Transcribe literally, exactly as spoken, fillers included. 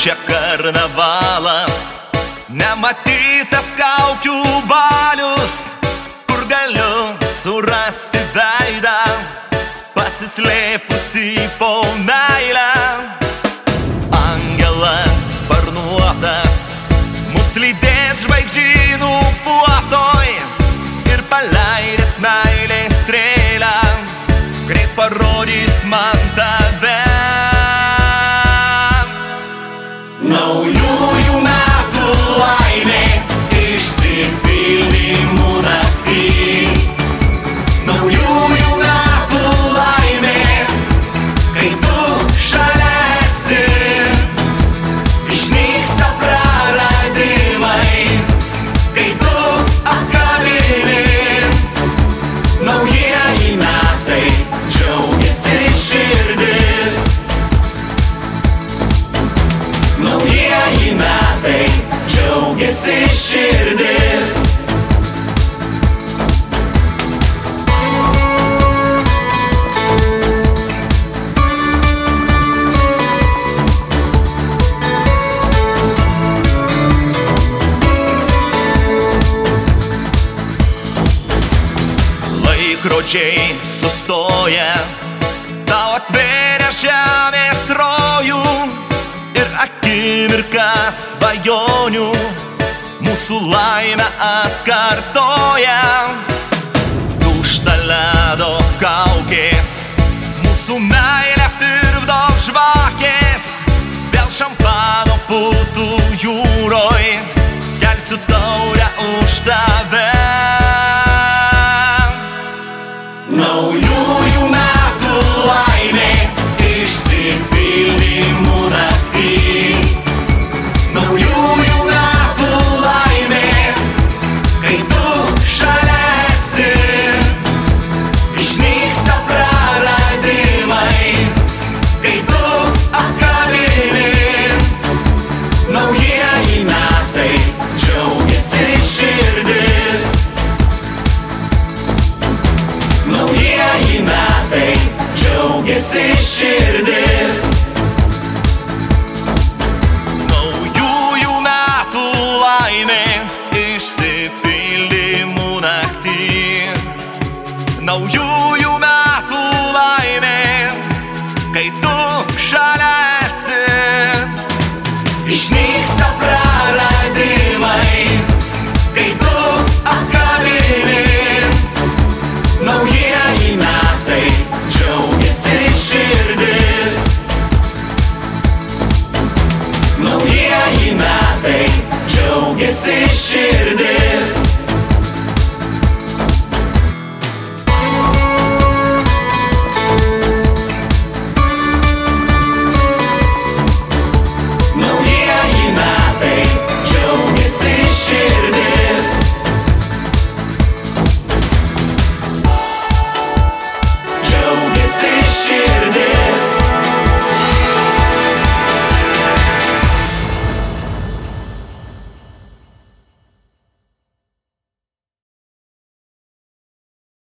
čia karnavalas, nematytas kaukių balius, kur galiu surasti veidą, pasislėpusi po meilę. Angelas sparnuotas mus lydės žvaigždynų puotoj ir paleidęs meilės strėlę greit parodys man tave. Naujųjų metų laimė išsipildymų naktį. Naujųjų metų laimė, kai tu šalia esi, išnyksta praradimai, kai tu apkabini. Naujieji metai, džiaugiasi širdis. Naujieji metai, džiaugiasi širdis. Laikrodžiai sustoja, tau atvėrė žemės rojų ir akimirką svajonių mūsų laimę atkartoja. Dūžta ledo kaukės, mūsų meilę tirpdo žvakės, vėl šampano putų jūroj kelsiu taurę už tave. Naujųjų metų laimė išsipildymų naktį. Naujųjų metų laimė, kai tu šalia esi, išnyksta praradimai, kai tu apkabini. Naujieji metai, džiaugiasi širdis. Naujieji metai, džiaugiasi širdis. Naujųjų metų laimė išsipildymų naktį. Naujųjų metų laimė, kai tu šalia esi, išnyksta praradimai, kai tu apkabini. Naujieji metai, džiaugiasi širdis. Naujieji metai, džiaugiasi širdis. Naujieji metai, džiaugiasi širdis. Džiaugiasi širdis.